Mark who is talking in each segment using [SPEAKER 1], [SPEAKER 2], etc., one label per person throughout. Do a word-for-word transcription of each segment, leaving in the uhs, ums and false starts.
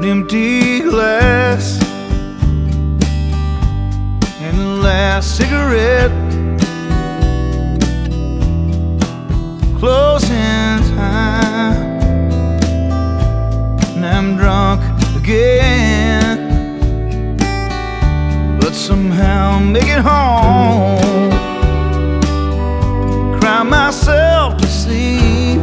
[SPEAKER 1] an empty glass, and the last cigarette, closing time, and I'm drunk again, but somehow make it home, cry myself to sleep,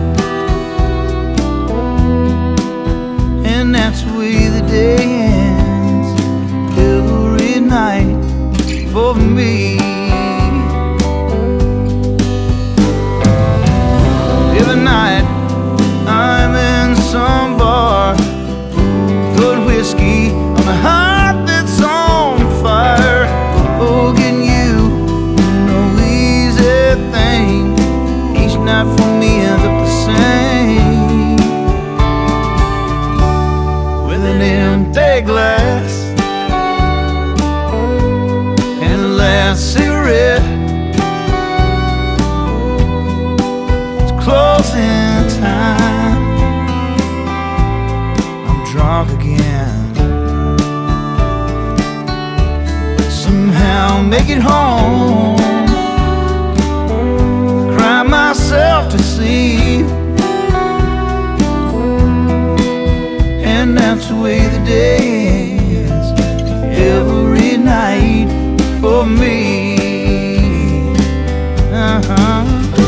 [SPEAKER 1] and that's the way the day ends every night for me. Every night I'm in some bar, good whiskey on a heart that's on fire. Forgetting you, no easy thing. Each night for me ends up the same, with an empty glass and the last cigarette. It's closing time, I'm drunk again, somehow make it home, cry myself to sleep, and that's the way the day ends every night for me. Uh-huh.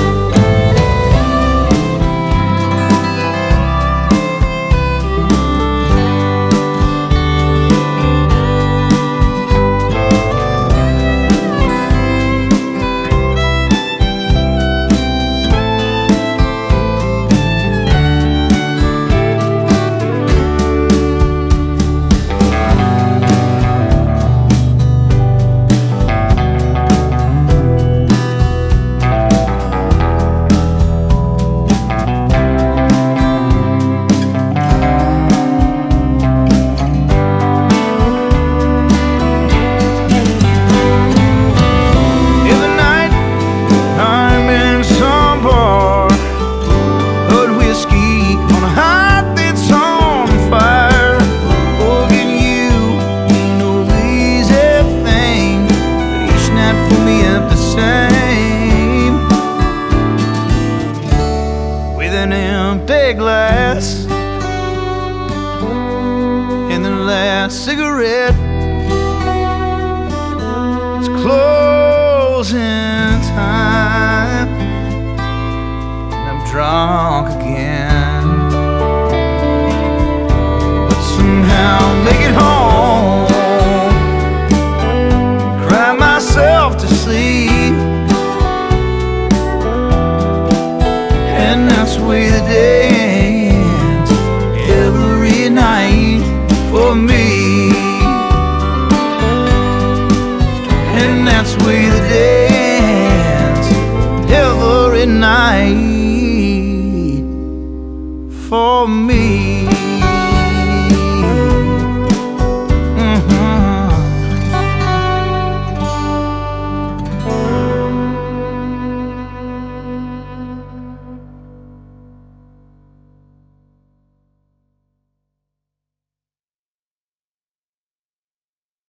[SPEAKER 1] An empty glass and the last cigarette. It's closing time, and I'm drunk again, but somehow make it home, cry myself to sleep, and that's the way the day ends every night for me, and that's the way the day ends every night for me.